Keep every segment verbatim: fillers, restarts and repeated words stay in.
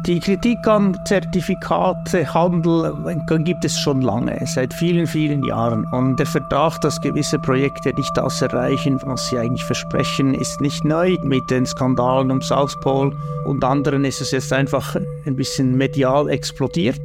Die Kritik an Zertifikatehandel gibt es schon lange, seit vielen, vielen Jahren. Und der Verdacht, dass gewisse Projekte nicht das erreichen, was sie eigentlich versprechen, ist nicht neu. Mit den Skandalen um South Pole und anderen ist es jetzt einfach ein bisschen medial explodiert.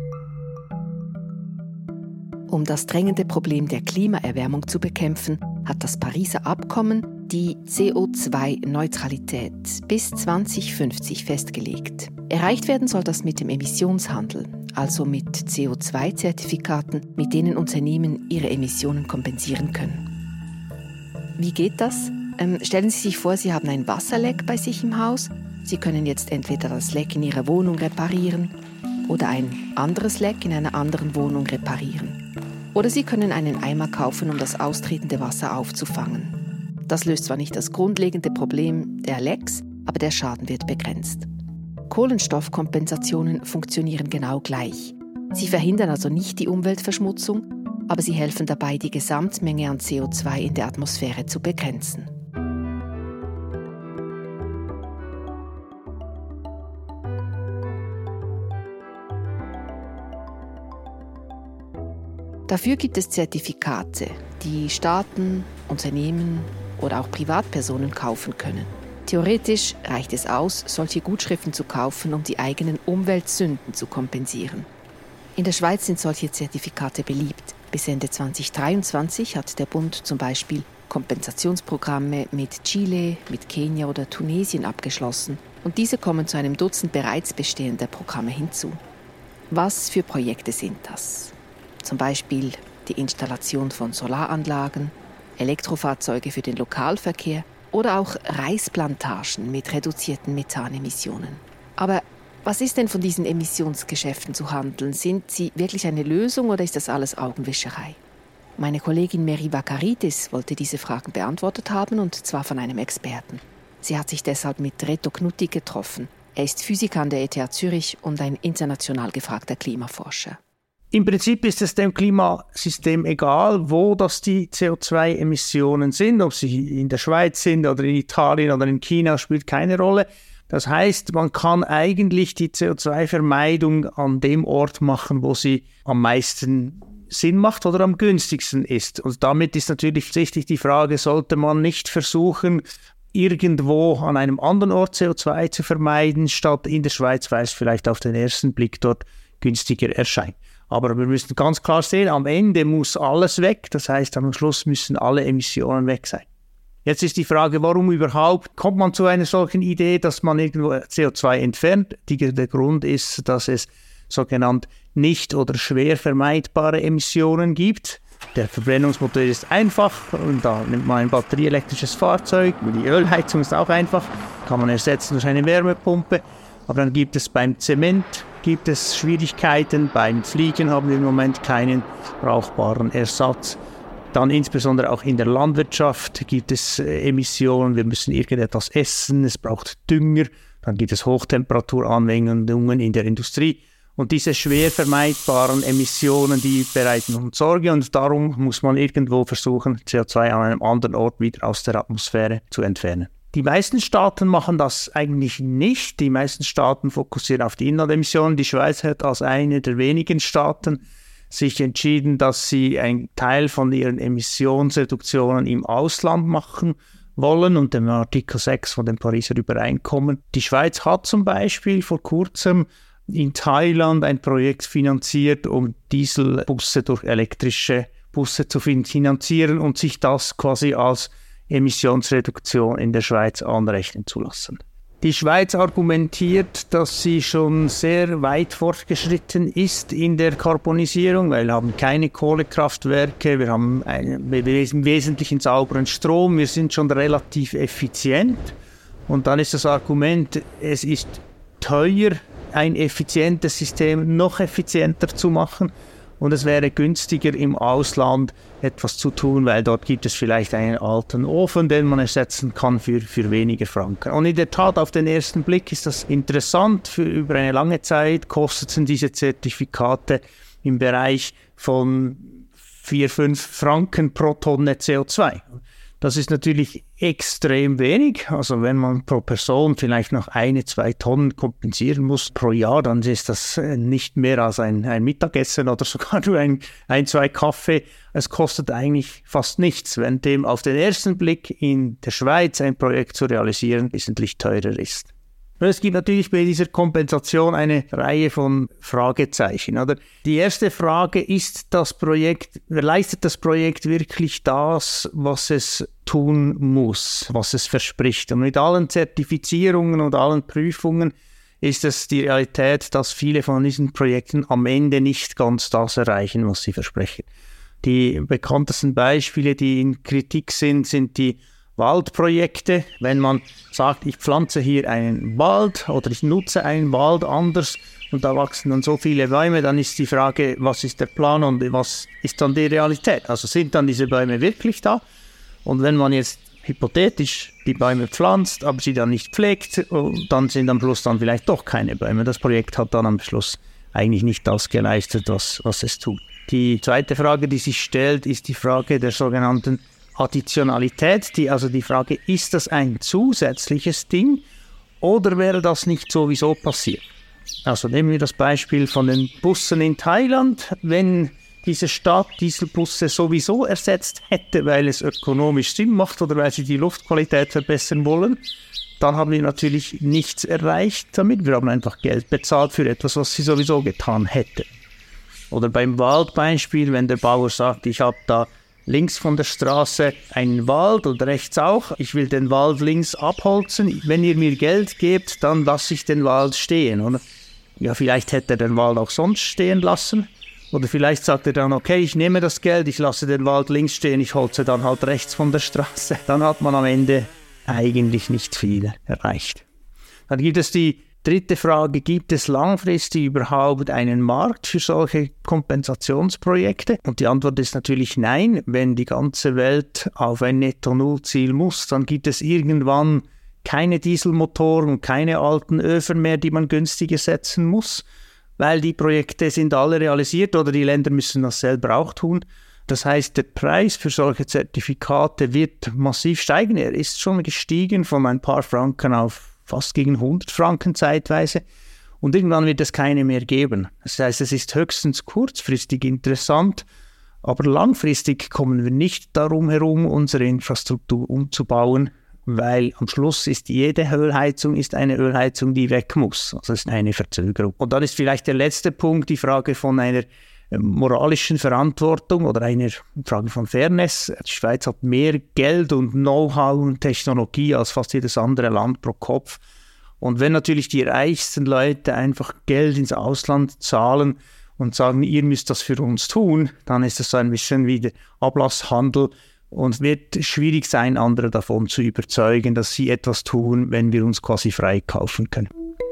Um das drängende Problem der Klimaerwärmung zu bekämpfen, hat das Pariser Abkommen die C O zwei Neutralität bis zwanzig fünfzig festgelegt. Erreicht werden soll das mit dem Emissionshandel, also mit C O zwei Zertifikaten, mit denen Unternehmen ihre Emissionen kompensieren können. Wie geht das? Ähm, stellen Sie sich vor, Sie haben ein Wasserleck bei sich im Haus. Sie können jetzt entweder das Leck in Ihrer Wohnung reparieren oder ein anderes Leck in einer anderen Wohnung reparieren. Oder Sie können einen Eimer kaufen, um das austretende Wasser aufzufangen. Das löst zwar nicht das grundlegende Problem der Lecks, aber der Schaden wird begrenzt. Kohlenstoffkompensationen funktionieren genau gleich. Sie verhindern also nicht die Umweltverschmutzung, aber sie helfen dabei, die Gesamtmenge an C O zwei in der Atmosphäre zu begrenzen. Dafür gibt es Zertifikate, die Staaten, Unternehmen oder auch Privatpersonen kaufen können. Theoretisch reicht es aus, solche Gutschriften zu kaufen, um die eigenen Umweltsünden zu kompensieren. In der Schweiz sind solche Zertifikate beliebt. Bis Ende zwanzig dreiundzwanzig hat der Bund zum Beispiel Kompensationsprogramme mit Chile, mit Kenia oder Tunesien abgeschlossen. Und diese kommen zu einem Dutzend bereits bestehender Programme hinzu. Was für Projekte sind das? Zum Beispiel die Installation von Solaranlagen, Elektrofahrzeuge für den Lokalverkehr oder auch Reisplantagen mit reduzierten Methanemissionen. Aber was ist denn von diesen Emissionsgeschäften zu handeln? Sind sie wirklich eine Lösung oder ist das alles Augenwischerei? Meine Kollegin Meri Vakaridis wollte diese Fragen beantwortet haben, und zwar von einem Experten. Sie hat sich deshalb mit Reto Knutti getroffen. Er ist Physiker an der E T H Zürich und ein international gefragter Klimaforscher. Im Prinzip ist es dem Klimasystem egal, wo das die C O zwei Emissionen sind, ob sie in der Schweiz sind oder in Italien oder in China, spielt keine Rolle. Das heißt, man kann eigentlich die C O zwei Vermeidung an dem Ort machen, wo sie am meisten Sinn macht oder am günstigsten ist. Und damit ist natürlich richtig die Frage, sollte man nicht versuchen, irgendwo an einem anderen Ort C O zwei zu vermeiden, statt in der Schweiz, weil es vielleicht auf den ersten Blick dort günstiger erscheint. Aber wir müssen ganz klar sehen, am Ende muss alles weg. Das heißt, am Schluss müssen alle Emissionen weg sein. Jetzt ist die Frage, warum überhaupt kommt man zu einer solchen Idee, dass man irgendwo C O zwei entfernt? Die, der Grund ist, dass es sogenannt nicht oder schwer vermeidbare Emissionen gibt. Der Verbrennungsmotor ist einfach und da nimmt man ein batterieelektrisches Fahrzeug. Die Ölheizung ist auch einfach, kann man ersetzen durch eine Wärmepumpe. Aber dann gibt es beim Zement gibt es Schwierigkeiten, beim Fliegen haben wir im Moment keinen brauchbaren Ersatz. Dann insbesondere auch in der Landwirtschaft gibt es äh, Emissionen, wir müssen irgendetwas essen, es braucht Dünger, dann gibt es Hochtemperaturanwendungen in der Industrie. Und diese schwer vermeidbaren Emissionen, die bereiten uns Sorge, und darum muss man irgendwo versuchen, C O zwei an einem anderen Ort wieder aus der Atmosphäre zu entfernen. Die meisten Staaten machen das eigentlich nicht. Die meisten Staaten fokussieren auf die Inlandemissionen. Die Schweiz hat als eine der wenigen Staaten sich entschieden, dass sie einen Teil von ihren Emissionsreduktionen im Ausland machen wollen und dem Artikel sechs von dem Pariser Übereinkommen. Die Schweiz hat zum Beispiel vor kurzem in Thailand ein Projekt finanziert, um Dieselbusse durch elektrische Busse zu finanzieren und sich das quasi als Emissionsreduktion in der Schweiz anrechnen zu lassen. Die Schweiz argumentiert, dass sie schon sehr weit fortgeschritten ist in der Karbonisierung, weil wir haben keine Kohlekraftwerke, wir haben einen, im Wesentlichen sauberen Strom, wir sind schon relativ effizient. Und dann ist das Argument, es ist teuer, ein effizientes System noch effizienter zu machen. Und es wäre günstiger, im Ausland etwas zu tun, weil dort gibt es vielleicht einen alten Ofen, den man ersetzen kann für, für weniger Franken. Und in der Tat, auf den ersten Blick ist das interessant. Für über eine lange Zeit kosteten diese Zertifikate im Bereich von vier, fünf Franken pro Tonne C O zwei. Das ist natürlich extrem wenig. Also wenn man pro Person vielleicht noch eine, zwei Tonnen kompensieren muss pro Jahr, dann ist das nicht mehr als ein, ein Mittagessen oder sogar nur ein, ein, zwei Kaffee. Es kostet eigentlich fast nichts, wenn dem auf den ersten Blick in der Schweiz ein Projekt zu realisieren wesentlich teurer ist. Es gibt natürlich bei dieser Kompensation eine Reihe von Fragezeichen, oder? Die erste Frage, ist das Projekt, leistet das Projekt wirklich das, was es tun muss, was es verspricht? Und mit allen Zertifizierungen und allen Prüfungen ist es die Realität, dass viele von diesen Projekten am Ende nicht ganz das erreichen, was sie versprechen. Die bekanntesten Beispiele, die in Kritik sind, sind die Waldprojekte. Wenn man sagt, ich pflanze hier einen Wald oder ich nutze einen Wald anders und da wachsen dann so viele Bäume, dann ist die Frage, was ist der Plan und was ist dann die Realität? Also sind dann diese Bäume wirklich da? Und wenn man jetzt hypothetisch die Bäume pflanzt, aber sie dann nicht pflegt, dann sind am Schluss dann vielleicht doch keine Bäume. Das Projekt hat dann am Schluss eigentlich nicht das geleistet, was, was es tut. Die zweite Frage, die sich stellt, ist die Frage der sogenannten Additionalität, die, also die Frage, ist das ein zusätzliches Ding oder wäre das nicht sowieso passiert? Also nehmen wir das Beispiel von den Bussen in Thailand. Wenn diese Stadt Dieselbusse sowieso ersetzt hätte, weil es ökonomisch Sinn macht oder weil sie die Luftqualität verbessern wollen, dann haben wir natürlich nichts erreicht damit. Wir haben einfach Geld bezahlt für etwas, was sie sowieso getan hätten. Oder beim Waldbeispiel, wenn der Bauer sagt, ich habe da links von der Straße einen Wald und rechts auch. Ich will den Wald links abholzen. Wenn ihr mir Geld gebt, dann lasse ich den Wald stehen, oder? Ja, vielleicht hätte er den Wald auch sonst stehen lassen. Oder vielleicht sagt er dann, okay, ich nehme das Geld, ich lasse den Wald links stehen, ich holze dann halt rechts von der Straße. Dann hat man am Ende eigentlich nicht viel erreicht. Dann gibt es die dritte Frage, gibt es langfristig überhaupt einen Markt für solche Kompensationsprojekte? Und die Antwort ist natürlich nein. Wenn die ganze Welt auf ein Netto-Null-Ziel muss, dann gibt es irgendwann keine Dieselmotoren, keine alten Öfen mehr, die man günstiger setzen muss, weil die Projekte sind alle realisiert oder die Länder müssen das selber auch tun. Das heißt, der Preis für solche Zertifikate wird massiv steigen. Er ist schon gestiegen von ein paar Franken auf fast gegen hundert Franken zeitweise. Und irgendwann wird es keine mehr geben. Das heißt, es ist höchstens kurzfristig interessant, aber langfristig kommen wir nicht darum herum, unsere Infrastruktur umzubauen, weil am Schluss ist jede Ölheizung ist eine Ölheizung, die weg muss. Also es ist eine Verzögerung. Und dann ist vielleicht der letzte Punkt die Frage von einer moralischen Verantwortung oder einer Frage von Fairness. Die Schweiz hat mehr Geld und Know-how und Technologie als fast jedes andere Land pro Kopf. Und wenn natürlich die reichsten Leute einfach Geld ins Ausland zahlen und sagen, ihr müsst das für uns tun, dann ist das so ein bisschen wie der Ablasshandel und wird schwierig sein, andere davon zu überzeugen, dass sie etwas tun, wenn wir uns quasi freikaufen können.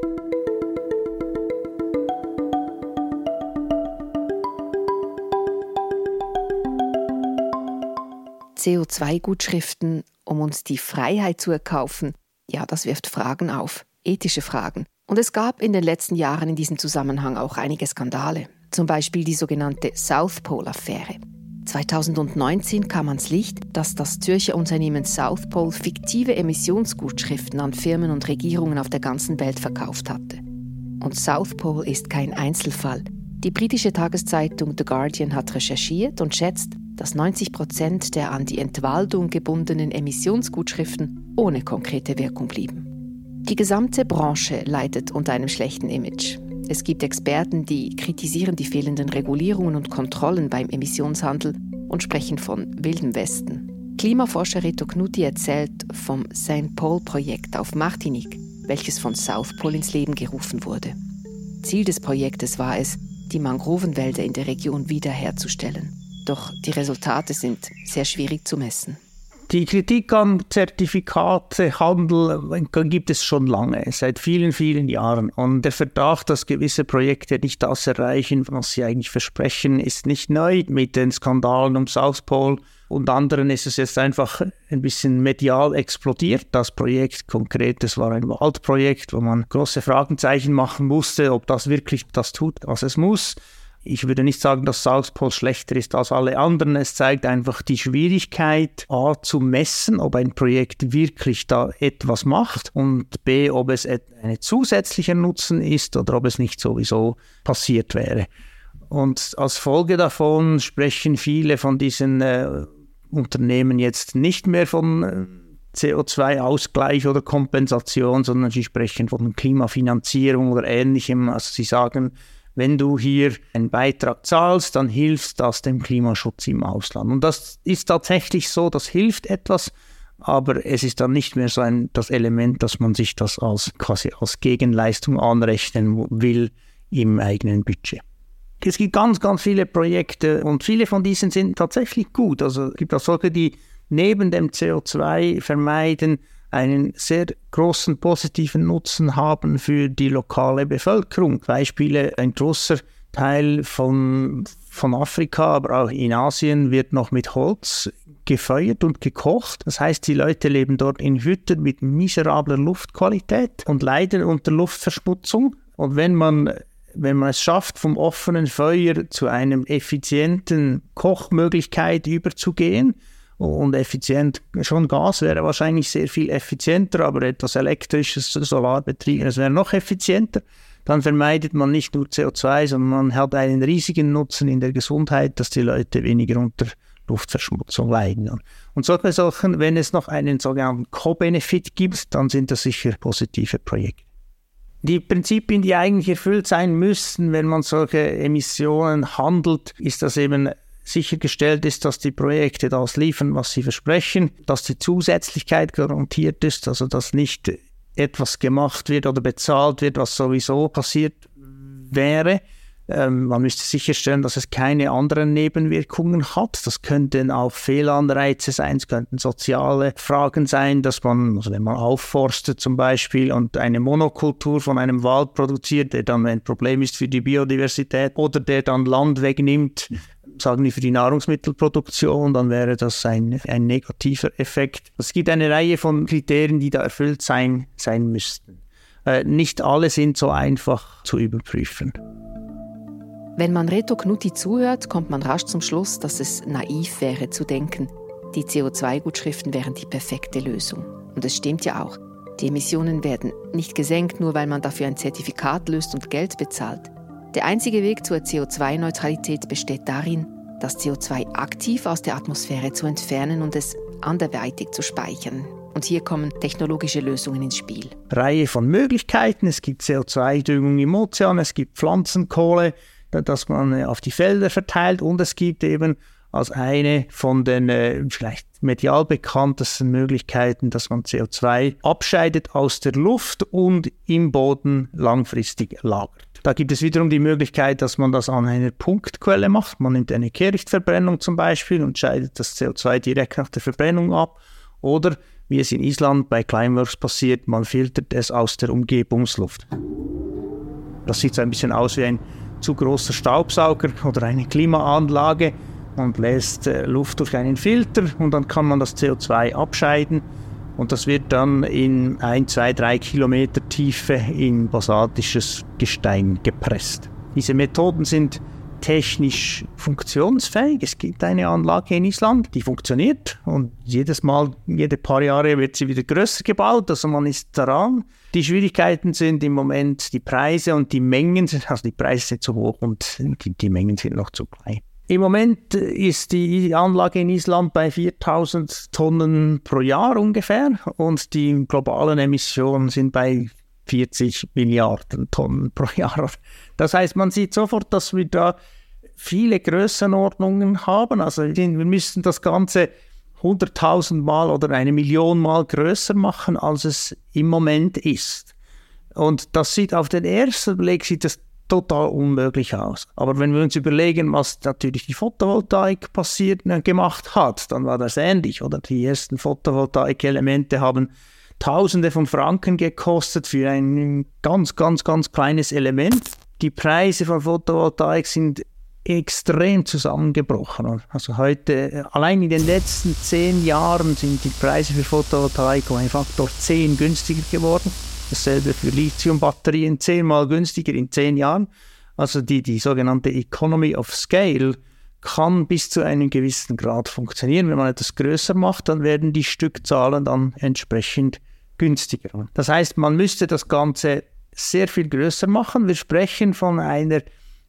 C O zwei Gutschriften, um uns die Freiheit zu erkaufen, ja, das wirft Fragen auf, ethische Fragen. Und es gab in den letzten Jahren in diesem Zusammenhang auch einige Skandale. Zum Beispiel die sogenannte South Pole-Affäre. zweitausendneunzehn kam ans Licht, dass das Zürcher Unternehmen South Pole fiktive Emissionsgutschriften an Firmen und Regierungen auf der ganzen Welt verkauft hatte. Und South Pole ist kein Einzelfall. Die britische Tageszeitung The Guardian hat recherchiert und schätzt, dass neunzig Prozent der an die Entwaldung gebundenen Emissionsgutschriften ohne konkrete Wirkung blieben. Die gesamte Branche leidet unter einem schlechten Image. Es gibt Experten, die kritisieren die fehlenden Regulierungen und Kontrollen beim Emissionshandel und sprechen von Wildem Westen. Klimaforscher Reto Knutti erzählt vom Saint Paul-Projekt auf Martinique, welches von South Pole ins Leben gerufen wurde. Ziel des Projektes war es, die Mangrovenwälder in der Region wiederherzustellen. Doch die Resultate sind sehr schwierig zu messen. Die Kritik an Zertifikatehandel gibt es schon lange, seit vielen, vielen Jahren. Und der Verdacht, dass gewisse Projekte nicht das erreichen, was sie eigentlich versprechen, ist nicht neu. Mit den Skandalen um South Pole und anderen ist es jetzt einfach ein bisschen medial explodiert. Das Projekt konkret, das war ein Waldprojekt, wo man große Fragezeichen machen musste, ob das wirklich das tut, was es muss. Ich würde nicht sagen, dass South Pole schlechter ist als alle anderen. Es zeigt einfach die Schwierigkeit, A, zu messen, ob ein Projekt wirklich da etwas macht und B, ob es ein zusätzlicher Nutzen ist oder ob es nicht sowieso passiert wäre. Und als Folge davon sprechen viele von diesen äh, Unternehmen jetzt nicht mehr von äh, C O zwei Ausgleich oder Kompensation, sondern sie sprechen von Klimafinanzierung oder Ähnlichem. Also sie sagen, wenn du hier einen Beitrag zahlst, dann hilft das dem Klimaschutz im Ausland. Und das ist tatsächlich so, das hilft etwas, aber es ist dann nicht mehr so ein, das Element, dass man sich das als, quasi als Gegenleistung anrechnen will im eigenen Budget. Es gibt ganz, ganz viele Projekte und viele von diesen sind tatsächlich gut. Also es gibt auch solche, die neben dem C O zwei vermeiden, einen sehr großen positiven Nutzen haben für die lokale Bevölkerung. Beispiele, ein großer Teil von, von Afrika, aber auch in Asien wird noch mit Holz gefeuert und gekocht. Das heißt, die Leute leben dort in Hütten mit miserabler Luftqualität und leiden unter Luftverschmutzung. Und wenn man, wenn man es schafft, vom offenen Feuer zu einer effizienten Kochmöglichkeit überzugehen, und effizient, schon Gas wäre wahrscheinlich sehr viel effizienter, aber etwas elektrisches, Solarbetriebenes wäre noch effizienter. Dann vermeidet man nicht nur C O zwei, sondern man hat einen riesigen Nutzen in der Gesundheit, dass die Leute weniger unter Luftverschmutzung leiden. Und solche Sachen, wenn es noch einen sogenannten Co-Benefit gibt, dann sind das sicher positive Projekte. Die Prinzipien, die eigentlich erfüllt sein müssten, wenn man solche Emissionen handelt, ist das eben sichergestellt ist, dass die Projekte das liefern, was sie versprechen, dass die Zusätzlichkeit garantiert ist, also dass nicht etwas gemacht wird oder bezahlt wird, was sowieso passiert wäre. Ähm, man müsste sicherstellen, dass es keine anderen Nebenwirkungen hat. Das könnten auch Fehlanreize sein, es könnten soziale Fragen sein, dass man, also wenn man aufforstet zum Beispiel und eine Monokultur von einem Wald produziert, der dann ein Problem ist für die Biodiversität oder der dann Land wegnimmt, sagen wir für die Nahrungsmittelproduktion, dann wäre das ein, ein negativer Effekt. Es gibt eine Reihe von Kriterien, die da erfüllt sein, sein müssten. Äh, nicht alle sind so einfach zu überprüfen. Wenn man Reto Knutti zuhört, kommt man rasch zum Schluss, dass es naiv wäre zu denken, die C O zwei Gutschriften wären die perfekte Lösung. Und es stimmt ja auch. Die Emissionen werden nicht gesenkt, nur weil man dafür ein Zertifikat löst und Geld bezahlt. Der einzige Weg zur C O zwei Neutralität besteht darin, das C O zwei aktiv aus der Atmosphäre zu entfernen und es anderweitig zu speichern. Und hier kommen technologische Lösungen ins Spiel. Reihe von Möglichkeiten. Es gibt C O zwei Düngung im Ozean, es gibt Pflanzenkohle, das man auf die Felder verteilt und es gibt eben als eine von den äh, vielleicht medial bekanntesten Möglichkeiten, dass man C O zwei abscheidet aus der Luft und im Boden langfristig lagert. Da gibt es wiederum die Möglichkeit, dass man das an einer Punktquelle macht. Man nimmt eine Kehrichtverbrennung zum Beispiel und scheidet das C O zwei direkt nach der Verbrennung ab. Oder, wie es in Island bei Climeworks passiert, man filtert es aus der Umgebungsluft. Das sieht so ein bisschen aus wie ein zu großer Staubsauger oder eine Klimaanlage. Man bläst äh, Luft durch einen Filter und dann kann man das C O zwei abscheiden. Und das wird dann in ein, zwei, drei Kilometer Tiefe in basaltisches Gestein gepresst. Diese Methoden sind technisch funktionsfähig. Es gibt eine Anlage in Island, die funktioniert und jedes Mal, jede paar Jahre wird sie wieder größer gebaut, also man ist daran. Die Schwierigkeiten sind im Moment die Preise und die Mengen, also die Preise sind zu hoch und die, die Mengen sind noch zu klein. Im Moment ist die Anlage in Island bei viertausend Tonnen pro Jahr ungefähr und die globalen Emissionen sind bei vierzig Milliarden Tonnen pro Jahr. Das heißt, man sieht sofort, dass wir da viele Größenordnungen haben. Also wir müssen das Ganze hunderttausend Mal oder eine Million Mal größer machen, als es im Moment ist. Und das sieht auf den ersten Blick sieht das total unmöglich aus. Aber wenn wir uns überlegen, was natürlich die Photovoltaik passiert, äh, gemacht hat, dann war das ähnlich. Oder die ersten Photovoltaik-Elemente haben Tausende von Franken gekostet für ein ganz, ganz, ganz kleines Element. Die Preise von Photovoltaik sind extrem zusammengebrochen. Also heute, allein in den letzten zehn Jahren sind die Preise für Photovoltaik um einen Faktor zehn günstiger geworden. Dasselbe für Lithiumbatterien, zehnmal günstiger in zehn Jahren. Also die, die sogenannte Economy of Scale kann bis zu einem gewissen Grad funktionieren. Wenn man etwas größer macht, dann werden die Stückzahlen dann entsprechend günstiger. Das heißt, man müsste das Ganze sehr viel größer machen. Wir sprechen von einer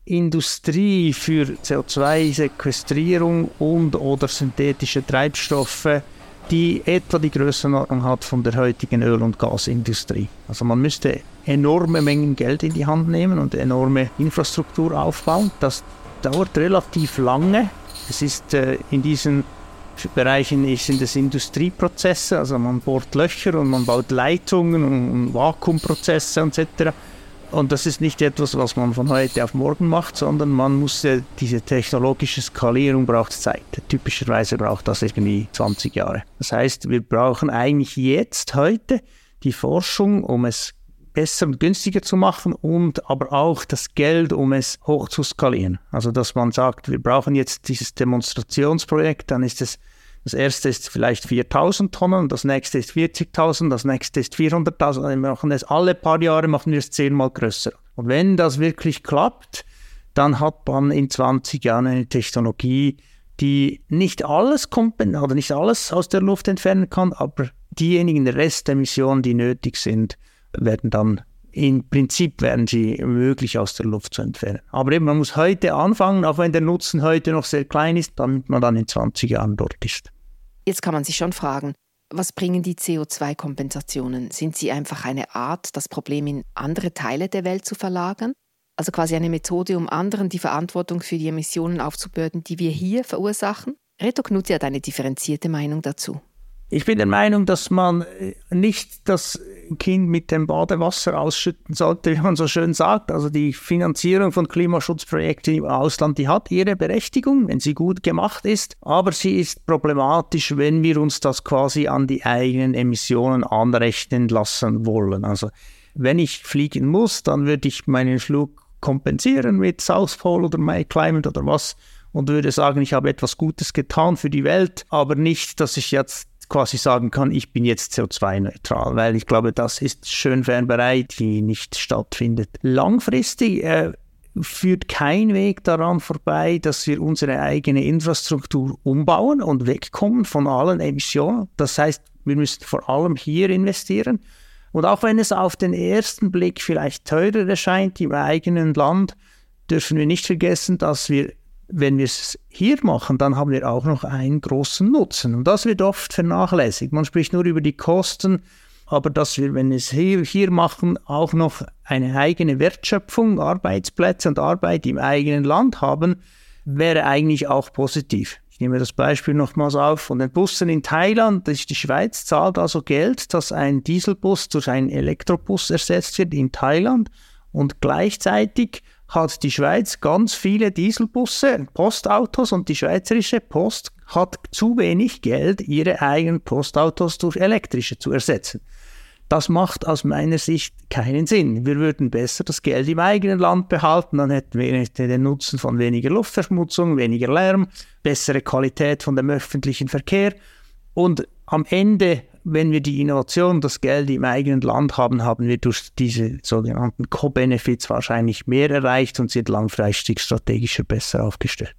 Industrie für C O zwei Sequestrierung und oder synthetische Treibstoffe, die etwa die Größenordnung hat von der heutigen Öl- und Gasindustrie. Also man müsste enorme Mengen Geld in die Hand nehmen und enorme Infrastruktur aufbauen. Das dauert relativ lange. Es ist äh, in diesen Bereichen sind es Industrieprozesse, also man bohrt Löcher und man baut Leitungen und, und Vakuumprozesse et cetera. Und das ist nicht etwas, was man von heute auf morgen macht, sondern man muss äh, diese technologische Skalierung braucht Zeit. Typischerweise braucht das irgendwie zwanzig Jahre. Das heißt, wir brauchen eigentlich jetzt, heute, die Forschung, um es besser und günstiger zu machen und aber auch das Geld, um es hoch zu skalieren. Also dass man sagt, wir brauchen jetzt dieses Demonstrationsprojekt, dann ist es, das erste ist vielleicht viertausend Tonnen, das nächste ist vierzigtausend, das nächste ist vierhunderttausend. Wir machen es alle paar Jahre, machen wir es zehnmal größer. Und wenn das wirklich klappt, dann hat man in zwanzig Jahren eine Technologie, die nicht alles kompen- oder nicht alles aus der Luft entfernen kann, aber diejenigen Restemissionen, die nötig sind, werden dann, im Prinzip werden sie möglich aus der Luft zu entfernen. Aber eben, man muss heute anfangen, auch wenn der Nutzen heute noch sehr klein ist, damit man dann in zwanzig Jahren dort ist. Jetzt kann man sich schon fragen, was bringen die C O zwei Kompensationen? Sind sie einfach eine Art, das Problem in andere Teile der Welt zu verlagern? Also quasi eine Methode, um anderen die Verantwortung für die Emissionen aufzubürden, die wir hier verursachen? Reto Knutti hat eine differenzierte Meinung dazu. Ich bin der Meinung, dass man nicht das Kind mit dem Badewasser ausschütten sollte, wie man so schön sagt. Also die Finanzierung von Klimaschutzprojekten im Ausland, die hat ihre Berechtigung, wenn sie gut gemacht ist. Aber sie ist problematisch, wenn wir uns das quasi an die eigenen Emissionen anrechnen lassen wollen. Also wenn ich fliegen muss, dann würde ich meinen Flug kompensieren mit South Pole oder MyClimate oder was und würde sagen, ich habe etwas Gutes getan für die Welt, aber nicht, dass ich jetzt quasi sagen kann, ich bin jetzt C O zwei neutral, weil ich glaube, das ist Schönfärberei, die nicht stattfindet. Langfristig äh, führt kein Weg daran vorbei, dass wir unsere eigene Infrastruktur umbauen und wegkommen von allen Emissionen. Das heißt, wir müssen vor allem hier investieren. Und auch wenn es auf den ersten Blick vielleicht teurer erscheint im eigenen Land, dürfen wir nicht vergessen, dass wir, wenn wir es hier machen, dann haben wir auch noch einen großen Nutzen. Und das wird oft vernachlässigt. Man spricht nur über die Kosten, aber dass wir, wenn wir es hier, hier machen, auch noch eine eigene Wertschöpfung, Arbeitsplätze und Arbeit im eigenen Land haben, wäre eigentlich auch positiv. Ich nehme das Beispiel nochmals auf von den Bussen in Thailand. Das ist die Schweiz zahlt also Geld, dass ein Dieselbus durch einen Elektrobus ersetzt wird in Thailand. Und gleichzeitig hat die Schweiz ganz viele Dieselbusse, Postautos und die Schweizerische Post hat zu wenig Geld, ihre eigenen Postautos durch elektrische zu ersetzen. Das macht aus meiner Sicht keinen Sinn. Wir würden besser das Geld im eigenen Land behalten, dann hätten wir den Nutzen von weniger Luftverschmutzung, weniger Lärm, bessere Qualität von dem öffentlichen Verkehr und am Ende, wenn wir die Innovation, das Geld im eigenen Land haben, haben wir durch diese sogenannten Co-Benefits wahrscheinlich mehr erreicht und sind langfristig strategischer besser aufgestellt.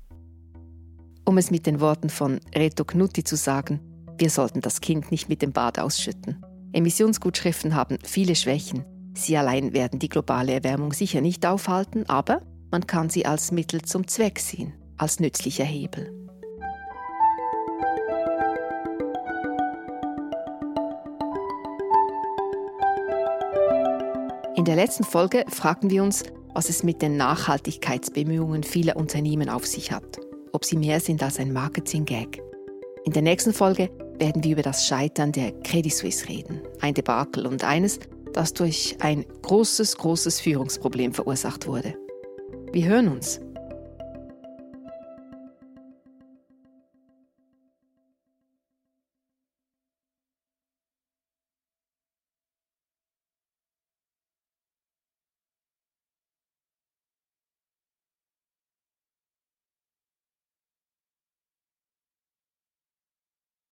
Um es mit den Worten von Reto Knutti zu sagen, wir sollten das Kind nicht mit dem Bad ausschütten. Emissionsgutschriften haben viele Schwächen. Sie allein werden die globale Erwärmung sicher nicht aufhalten, aber man kann sie als Mittel zum Zweck sehen, als nützlicher Hebel. In der letzten Folge fragten wir uns, was es mit den Nachhaltigkeitsbemühungen vieler Unternehmen auf sich hat. Ob sie mehr sind als ein Marketing-Gag. In der nächsten Folge werden wir über das Scheitern der Credit Suisse reden. Ein Debakel und eines, das durch ein großes, großes Führungsproblem verursacht wurde. Wir hören uns.